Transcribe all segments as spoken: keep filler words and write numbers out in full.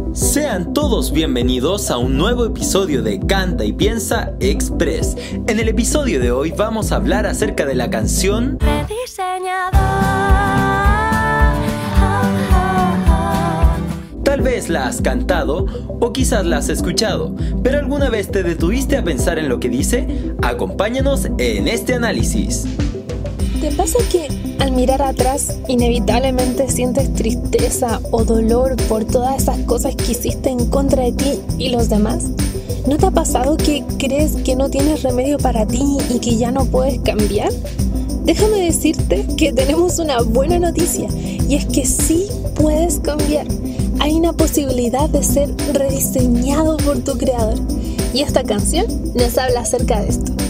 Sean todos bienvenidos a un nuevo episodio de Canta y Piensa Express. En el episodio de hoy vamos a hablar acerca de la canción Rediseñador. Tal vez la has cantado o quizás la has escuchado, pero ¿alguna vez te detuviste a pensar en lo que dice? Acompáñanos en este análisis. ¿Te pasa que al mirar atrás inevitablemente sientes tristeza o dolor por todas esas cosas que hiciste en contra de ti y los demás? ¿No te ha pasado que crees que no tienes remedio para ti y que ya no puedes cambiar? Déjame decirte que tenemos una buena noticia, y es que sí puedes cambiar. Hay una posibilidad de ser rediseñado por tu creador, y esta canción nos habla acerca de esto.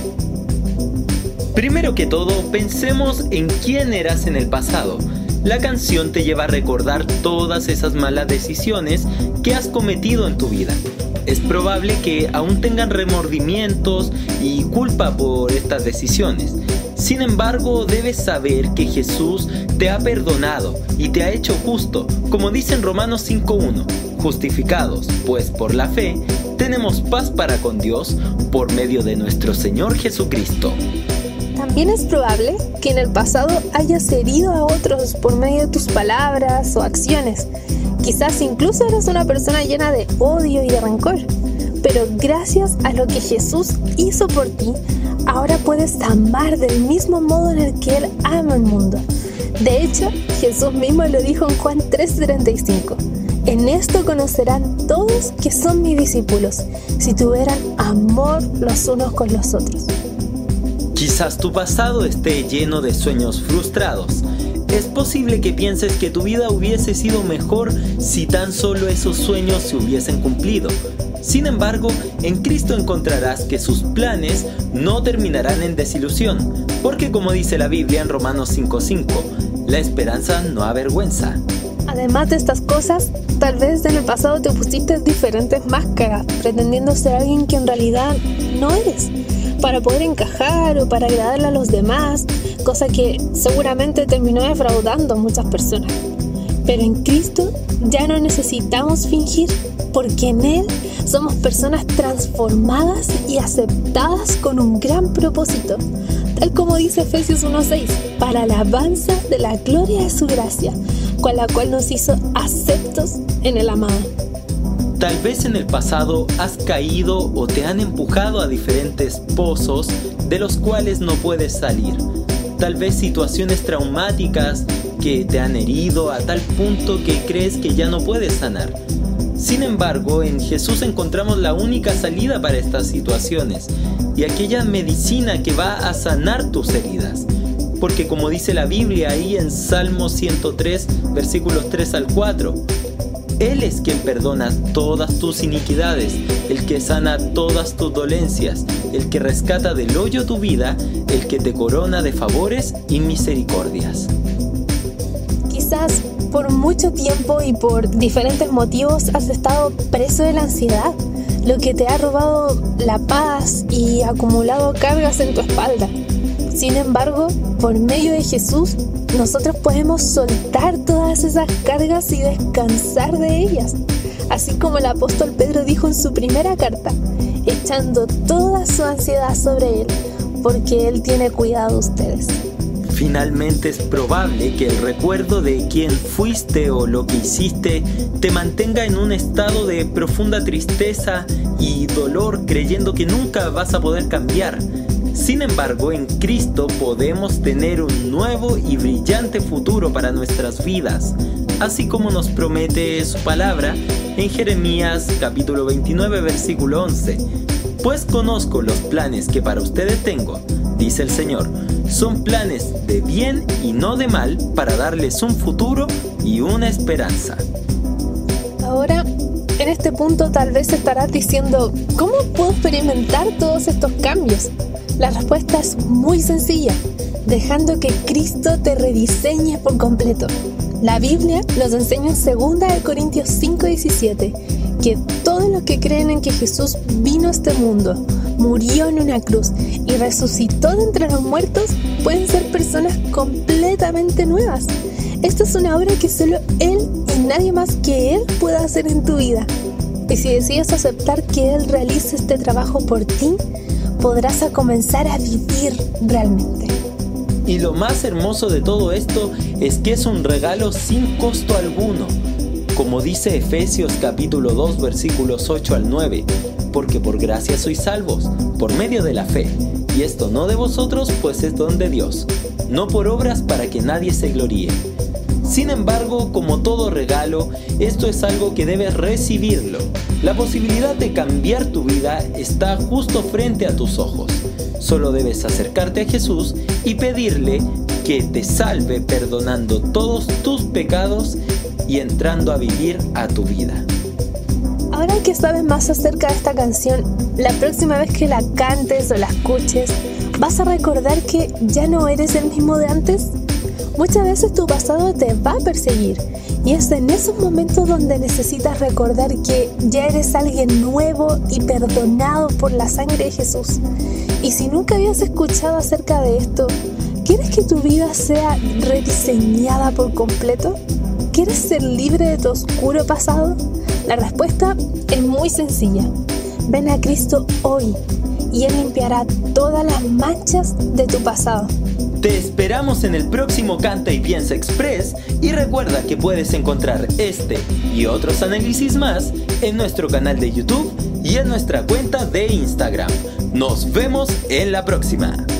Primero que todo, pensemos en quién eras en el pasado. La canción te lleva a recordar todas esas malas decisiones que has cometido en tu vida. Es probable que aún tengan remordimientos y culpa por estas decisiones. Sin embargo, debes saber que Jesús te ha perdonado y te ha hecho justo, como dice en Romanos cinco uno. Justificados, pues por la fe, tenemos paz para con Dios por medio de nuestro Señor Jesucristo. También es probable que en el pasado hayas herido a otros por medio de tus palabras o acciones. Quizás incluso eres una persona llena de odio y de rencor. Pero gracias a lo que Jesús hizo por ti, ahora puedes amar del mismo modo en el que Él ama el mundo. De hecho, Jesús mismo lo dijo en Juan tres treinta y cinco. En esto conocerán todos que son mis discípulos, si tuvieran amor los unos con los otros. Quizás tu pasado esté lleno de sueños frustrados. Es posible que pienses que tu vida hubiese sido mejor si tan solo esos sueños se hubiesen cumplido. Sin embargo, en Cristo encontrarás que sus planes no terminarán en desilusión, porque como dice la Biblia en Romanos cinco cinco, la esperanza no avergüenza. Además de estas cosas, tal vez en el pasado te pusiste diferentes máscaras, pretendiendo ser alguien que en realidad no eres, para poder encajar o para agradarle a los demás, cosa que seguramente terminó defraudando a muchas personas. Pero en Cristo ya no necesitamos fingir, porque en Él somos personas transformadas y aceptadas con un gran propósito, tal como dice Efesios uno seis, para alabanza de la gloria de su gracia, con la cual nos hizo aceptos en el amado. Tal vez en el pasado has caído o te han empujado a diferentes pozos de los cuales no puedes salir. Tal vez situaciones traumáticas que te han herido a tal punto que crees que ya no puedes sanar. Sin embargo, en Jesús encontramos la única salida para estas situaciones y aquella medicina que va a sanar tus heridas. Porque como dice la Biblia ahí en Salmo ciento tres, versículos tres al cuatro, Él es quien perdona todas tus iniquidades, el que sana todas tus dolencias, el que rescata del hoyo tu vida, el que te corona de favores y misericordias. Quizás por mucho tiempo y por diferentes motivos has estado preso de la ansiedad, lo que te ha robado la paz y acumulado cargas en tu espalda. Sin embargo, por medio de Jesús, nosotros podemos soltar todas esas cargas y descansar de ellas, así como el apóstol Pedro dijo en su primera carta, echando toda su ansiedad sobre Él, porque Él tiene cuidado de ustedes. Finalmente es probable que el recuerdo de quién fuiste o lo que hiciste te mantenga en un estado de profunda tristeza y dolor, creyendo que nunca vas a poder cambiar. Sin embargo, en Cristo podemos tener un nuevo y brillante futuro para nuestras vidas, así como nos promete su palabra en Jeremías capítulo veintinueve, versículo once. Pues conozco los planes que para ustedes tengo, dice el Señor. Son planes de bien y no de mal, para darles un futuro y una esperanza. Ahora, en este punto tal vez estarás diciendo, ¿cómo puedo experimentar todos estos cambios? La respuesta es muy sencilla, dejando que Cristo te rediseñe por completo. La Biblia nos enseña en segunda de Corintios cinco diecisiete que todos los que creen en que Jesús vino a este mundo, murió en una cruz y resucitó de entre los muertos, pueden ser personas completamente nuevas. Esta es una obra que solo Él y nadie más que Él pueda hacer en tu vida. Y si decides aceptar que Él realice este trabajo por ti, podrás a comenzar a vivir realmente. Y lo más hermoso de todo esto es que es un regalo sin costo alguno. Como dice Efesios capítulo dos versículos ocho al nueve, porque por gracia sois salvos, por medio de la fe, y esto no de vosotros, pues es don de Dios, no por obras para que nadie se gloríe. Sin embargo, como todo regalo, esto es algo que debes recibirlo. La posibilidad de cambiar tu vida está justo frente a tus ojos. Solo debes acercarte a Jesús y pedirle que te salve perdonando todos tus pecados y entrando a vivir a tu vida. Ahora que sabes más acerca de esta canción, la próxima vez que la cantes o la escuches, ¿vas a recordar que ya no eres el mismo de antes? Muchas veces tu pasado te va a perseguir y es en esos momentos donde necesitas recordar que ya eres alguien nuevo y perdonado por la sangre de Jesús. Y si nunca habías escuchado acerca de esto, ¿quieres que tu vida sea rediseñada por completo? ¿Quieres ser libre de tu oscuro pasado? La respuesta es muy sencilla. Ven a Cristo hoy y Él limpiará todas las manchas de tu pasado. Te esperamos en el próximo Canta y Piensa Express y recuerda que puedes encontrar este y otros análisis más en nuestro canal de YouTube y en nuestra cuenta de Instagram. Nos vemos en la próxima.